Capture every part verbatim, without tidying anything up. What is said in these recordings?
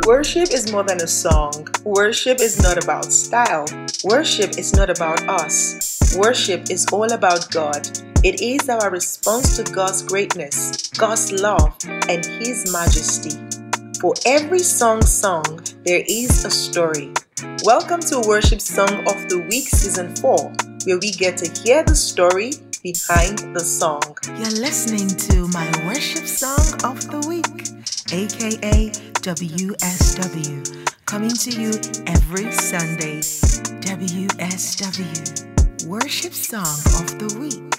Worship is more than a song. Worship is not about style. Worship is not about us. Worship is all about God. It is our response to God's greatness, God's love, and His majesty. For every song sung, there is a story. Welcome to Worship Song of the Week Season four, where we get to hear the story behind the song. You're listening to my Worship Song of the Week, aka W S W, coming to you every Sunday. W S W, Worship Song of the Week.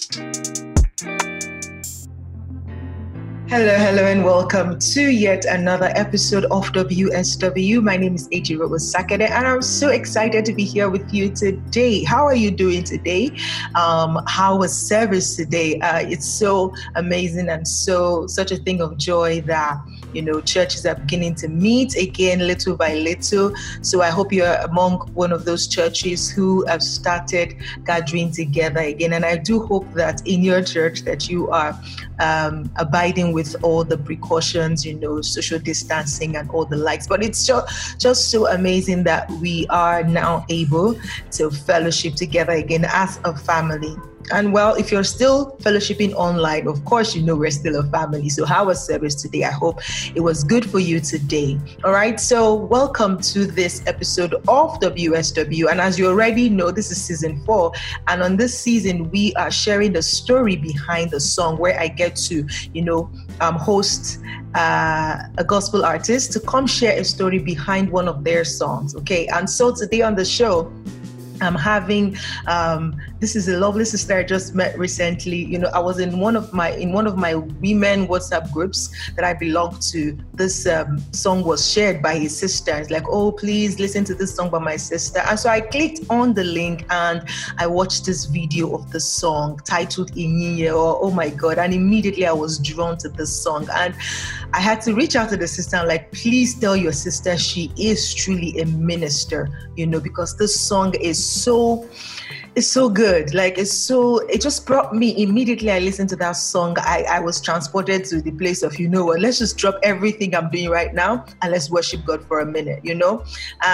Hello, hello, and welcome to yet another episode of W S W. My name is Ejiro Osakede, and I'm so excited to be here with you today. How are you doing today? Um, how was service today? Uh, it's so amazing and so such a thing of joy that, you know, churches are beginning to meet again little by little. So I hope you're among one of those churches who have started gathering together again. And I do hope that in your church that you are um, abiding with all the precautions, you know, social distancing and all the likes. But it's just, just so amazing that we are now able to fellowship together again as a family. And well, if you're still fellowshipping online, of course, you know we're still a family. So how was service today? I hope it was good for you today. All right. So welcome to this episode of W S W. And as you already know, this is season four. And on this season, we are sharing the story behind the song, where I get to, you know, um, host uh, a gospel artist to come share a story behind one of their songs. Okay. And so today on the show, I'm having, um, this is a lovely sister I just met recently. You know, I was in one of my, in one of my women WhatsApp groups that I belong to. This um, song was shared by his sister. It's like, oh, please listen to this song by my sister. And so I clicked on the link and I watched this video of the song titled Inyiye, or oh my God. And immediately I was drawn to this song. And I had to reach out to the sister and like, please tell your sister she is truly a minister, you know, because this song is so it's so good. Like it's so it just brought me immediately. I listened to that song. I, I was transported to the place of, you know what, let's just drop everything I'm doing right now and let's worship God for a minute, you know?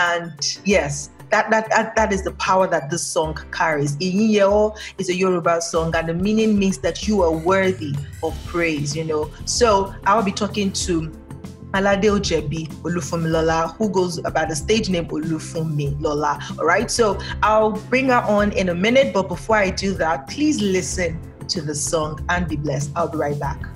And yes, That, that that that is the power that this song carries. Inyiye is a Yoruba song, and the meaning means that you are worthy of praise, you know. So I'll be talking to Alade Ojebi Olufunmilola, who goes by the stage name Olufunmilola. All right, so I'll bring her on in a minute, but before I do that, please listen to the song and be blessed. I'll be right back.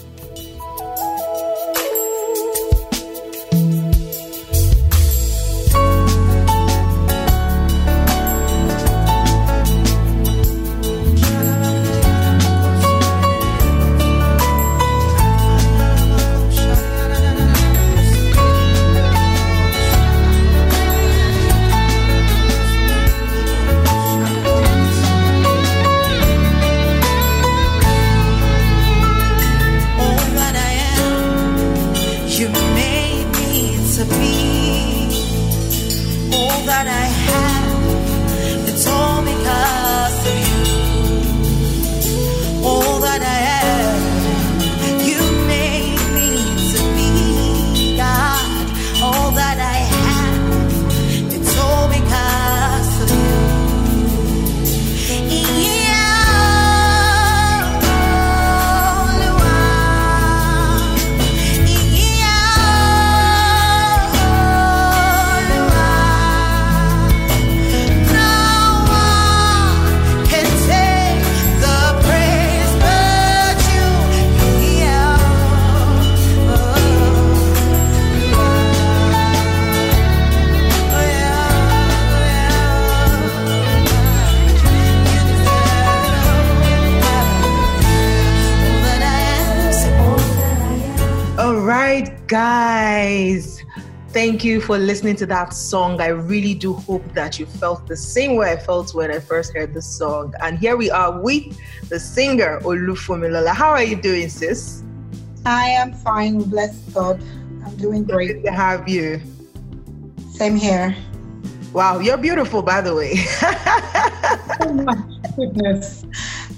Guys, thank you for listening to that song. I really do hope that you felt the same way I felt when I first heard the song. And here we are with the singer Olufunmilola. How are you doing, sis? I am fine, bless God. I'm doing great. Good to have you. Same here. Wow, you're beautiful, by the way. Oh my goodness.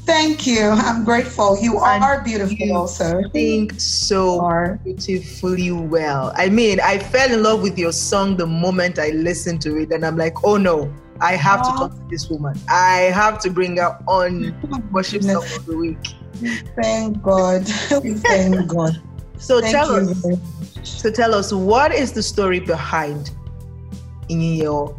Thank you. I'm grateful. You And are beautiful you also. sing so Are. beautifully well. I mean, I fell in love with your song the moment I listened to it, and I'm like, oh no, I have Aw. to talk to this woman. I have to bring her on Worship Song of the Week. Thank God. Thank God. So Thank tell you us, very so tell us, what is the story behind Inyeo?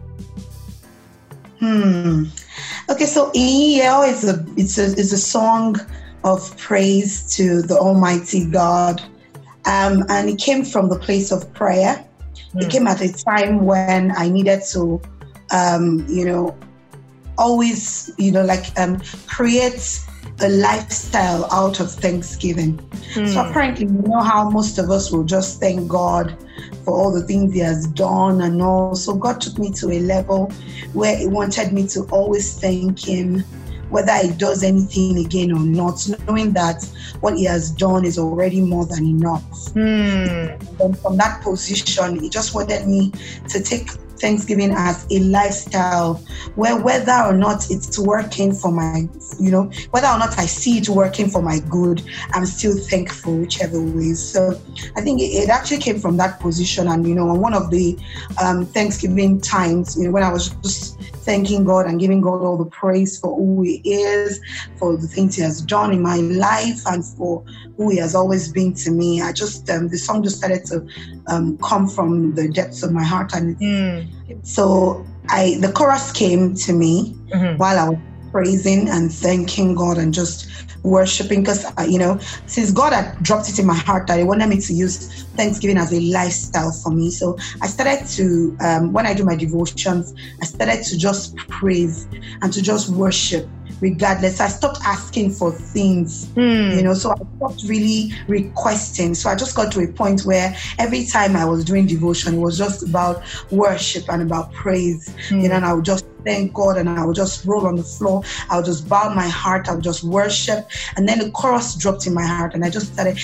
Hmm. Okay, so Inyeo is a it's a is a song of praise to the Almighty God, um, and it came from the place of prayer. Mm. It came at a time when I needed to, um, you know, always, you know, like um, create a lifestyle out of Thanksgiving. Mm. So apparently, you know how most of us will just thank God for all the things He has done and all. So God took me to a level where He wanted me to always thank Him, whether He does anything again or not, knowing that what He has done is already more than enough. Mm. And from that position, He just wanted me to take Thanksgiving as a lifestyle where whether or not it's working for my, you know, whether or not I see it working for my good, I'm still thankful whichever way. So I think it, it actually came from that position. And, you know, on one of the um, Thanksgiving times, you know, when I was just thanking God and giving God all the praise for who He is, for the things He has done in my life, and for who He has always been to me, I just, um, the song just started to um, come from the depths of my heart. And Mm. so I, the chorus came to me Mm-hmm. while I was praising and thanking God and just worshiping, because, uh, you know, since God had dropped it in my heart that He wanted me to use Thanksgiving as a lifestyle for me. So I started to, um, when I do my devotions, I started to just praise and to just worship regardless. I stopped asking for things, Mm. you know, so I stopped really requesting. So I just got to a point where every time I was doing devotion, it was just about worship and about praise, Mm. you know, and I would just thank God and I would just roll on the floor. I would just bow my heart. I would just worship. And then the chorus dropped in my heart and I just started,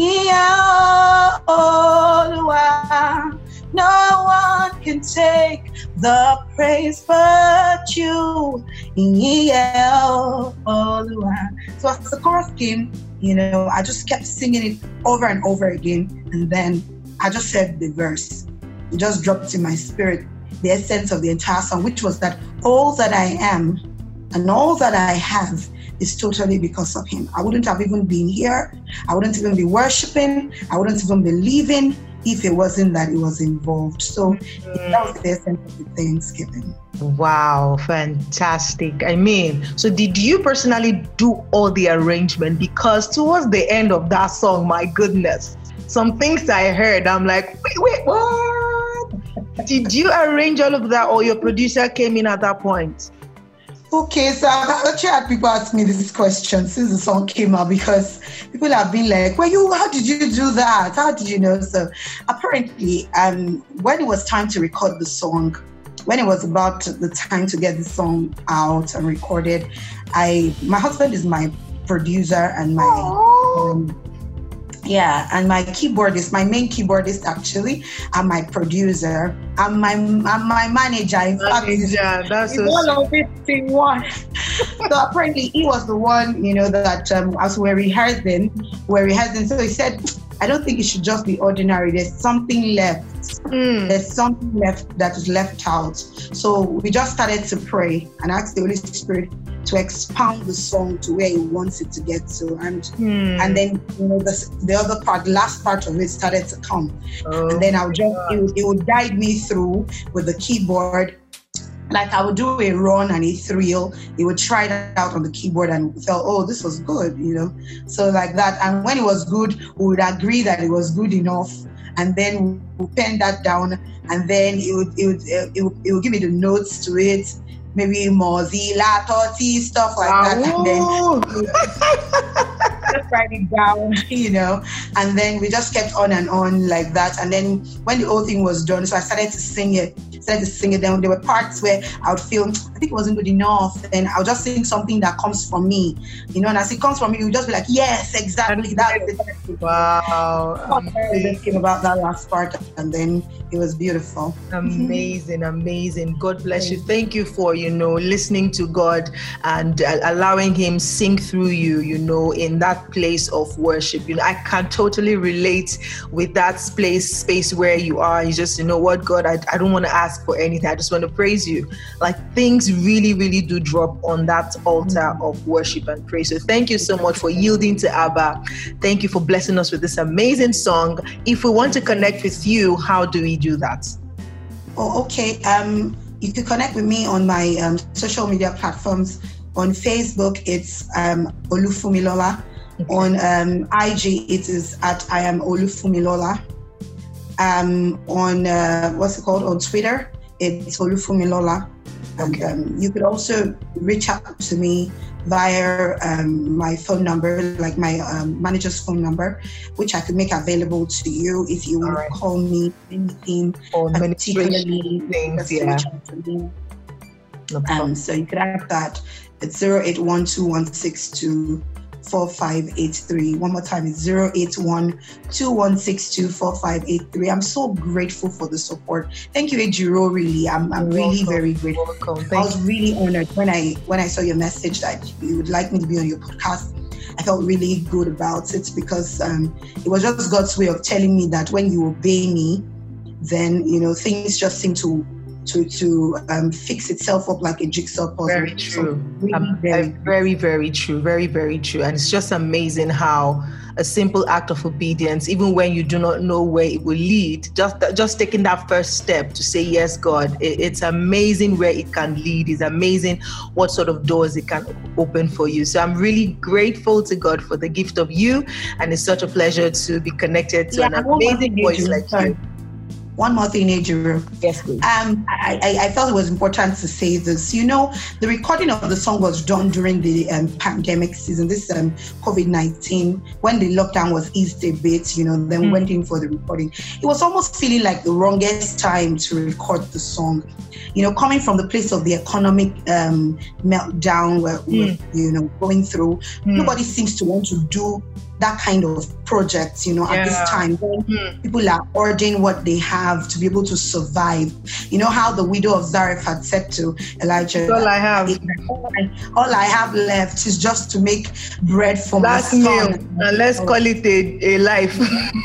yeah, oh, no one can take the praise but you. Yeah, oh, so as the chorus came, you know, I just kept singing it over and over again. And then I just said the verse. It just dropped in my spirit, the essence of the entire song, which was that all that I am and all that I have is totally because of Him. I wouldn't have even been here. I wouldn't even be worshiping. I wouldn't even be living if it wasn't that He was involved. So Mm. that was the essence of the Thanksgiving. Wow, fantastic. I mean, so did you personally do all the arrangement? Because towards the end of that song, my goodness, some things I heard, I'm like, wait, wait, what? Did you arrange all of that, or your producer came in at that point? Okay, so I've actually had people ask me this question since the song came out, because people have been like, well, you, how did you do that? How did you know? So apparently, um, when it was time to record the song, when it was about the time to get the song out and recorded, I, my husband is my producer and my, um, yeah, and my keyboardist, my main keyboardist actually, and my producer, and my and my manager. In fact, Manager, that's so all of it in one. So apparently, he was the one, you know, that um, as we're rehearsing, we're rehearsing. So he said, I don't think it should just be ordinary. There's something left. Mm. There's something left that is left out. So we just started to pray and ask the Holy Spirit to expound the song to where He wants it to get to. And Mm. and then, you know, the, the other part, the last part of it started to come. Oh, And then I would just, it would, it would guide me through with the keyboard. Like I would do a run and a thrill. He would try it out on the keyboard and felt, oh, this was good, you know. So like that. And when it was good, we would agree that it was good enough. And then we'll pen that down. And then it would, it would, it would, it would give me the notes to it. Maybe Mozilla, Toti, stuff like that. And then just write it down, you know. And then we just kept on and on like that. And then when the whole thing was done, so I started to sing it. started to sing it. Then there were parts where I would feel, I think it wasn't good enough. Then I would just sing something that comes from me, you know, and as it comes from me, you would just be like, yes, exactly. That's it. Wow. I just came about that last part, and then it was beautiful. Amazing, amazing. God bless you. Thank you for, you know, listening to God and uh, allowing him sing through you, you know, in that place of worship. You know, I can totally relate with that place, space where you are. You just, you know what, God, I, I don't want to ask for anything. I just want to praise you. Like things really, really do drop on that altar of worship and praise. So thank you so much for yielding to Abba. Thank you for blessing us with this amazing song. If we want to connect with you, how do we do that? Oh, okay. Um, you can connect with me on my um, social media platforms. On Facebook, it's um, Olufumilola. Okay. On um, I G, it is at I am Olufumilola. Um, on uh, what's it called? On Twitter, it's Olufumilola. And okay. um, you could also reach out to me via um, my phone number, like my um, manager's phone number, which I could make available to you if you want right. to call me anything, or particularly things. Yeah. No um, so you could have that. It's zero eight one two one six two four five eight three. One more time, it's zero eight one two one six two four five eight three. I'm so grateful for the support. Thank you, Ejiro, really. I'm, I'm really welcome. very grateful. Welcome. I was really honored when I when I saw your message that you would like me to be on your podcast. I felt really good about it because um, it was just God's way of telling me that when you obey me, then, you know, things just seem to to to um, fix itself up like a jigsaw puzzle. Very true. So really um, very, very, very true. Very, very true. And it's just amazing how a simple act of obedience, even when you do not know where it will lead, just just taking that first step to say, yes, God, it, it's amazing where it can lead. It's amazing what sort of doors it can open for you. So I'm really grateful to God for the gift of you. And it's such a pleasure to be connected to yeah, an amazing voice like sorry. you. One more thing, Ejiro. Yes, please. Um, I, I, I felt it was important to say this. You know, the recording of the song was done during the um, pandemic season, this um, COVID nineteen, when the lockdown was eased a bit, you know, then mm. went in for the recording. It was almost feeling like the wrongest time to record the song. You know, coming from the place of the economic um, meltdown where mm. we're, you know, going through, mm. nobody seems to want to do that kind of project, you know, yeah. at this time when mm. people are hoarding what they have to be able to survive. You know how the widow of Zarephath said to Elijah, all I have all I, all I have left is just to make bread for Last my son. Meal, and let's call it a, a life.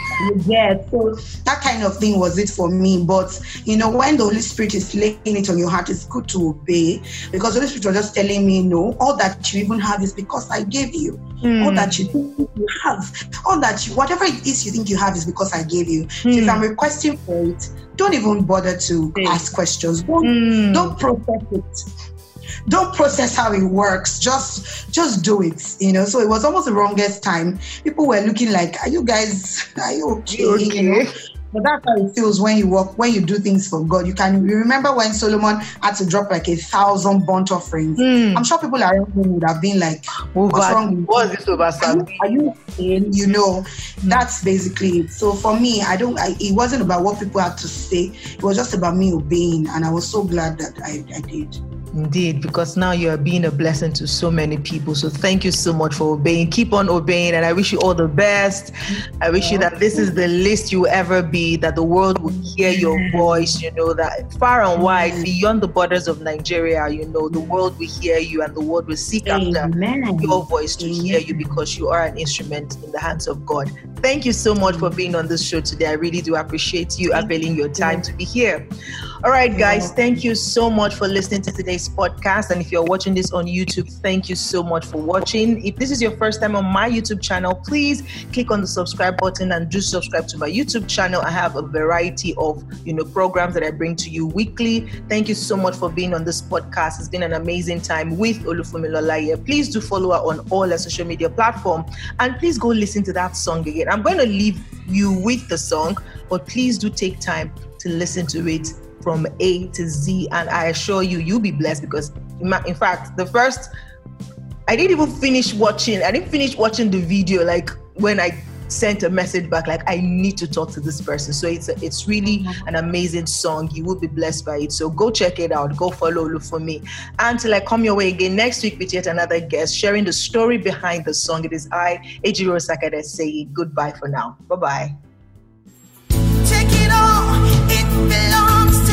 Yeah, so that kind of thing was it for me. But, you know, when the Holy Spirit is laying it on your heart, it's good to obey, because the Holy Spirit was just telling me, no, all that you even have is because I gave you. Mm. All that you think you have, all that you, whatever it is you think you have is because I gave you. Mm. So if I'm requesting for it, don't even bother to mm. ask questions. Don't, mm. don't process it. Don't process how it works. Just, just do it. You know. So it was almost the wrongest time. People were looking like, "Are you guys? Are you okay?" You okay? You know? But that's how it feels when you work, when you do things for God. You can you remember when Solomon had to drop like a thousand burnt offerings. Mm. I'm sure people around him would have been like, oh, "What's wrong with what is this over Are, are you saying?" You know, mm. that's basically it. So for me, I don't. I, it wasn't about what people had to say. It was just about me obeying, and I was so glad that I, I did. Indeed, because now you are being a blessing to so many people. So thank you so much for obeying. Keep on obeying, and I wish you all the best. I wish you that this is the least you will ever be, that the world will hear your voice, you know, that far and wide, beyond the borders of Nigeria, you know, the world will hear you and the world will seek Amen. After your voice to Amen. Hear you, because you are an instrument in the hands of God. Thank you so much for being on this show today. I really do appreciate you availing your time to be here. All right, guys, thank you so much for listening to today's podcast. And if you're watching this on YouTube, thank you so much for watching. If this is your first time on my YouTube channel, please click on the subscribe button and do subscribe to my YouTube channel. I have a variety of, you know, programs that I bring to you weekly. Thank you so much for being on this podcast. It's been an amazing time with Olufumilola here. Please do follow her on all her social media platforms, and please go listen to that song again. I'm going to leave you with the song, but please do take time to listen to it from A to Z, and I assure you, you'll be blessed, because in fact, the first, I didn't even finish watching, I didn't finish watching the video, like when I sent a message back like, I need to talk to this person. So it's a, it's really an amazing song. You will be blessed by it. So go check it out. Go follow Olufumi. Until I come your way again next week with yet another guest sharing the story behind the song. It is I, Ejiro Sakade, saying goodbye for now. Bye-bye. Take it all, it belongs to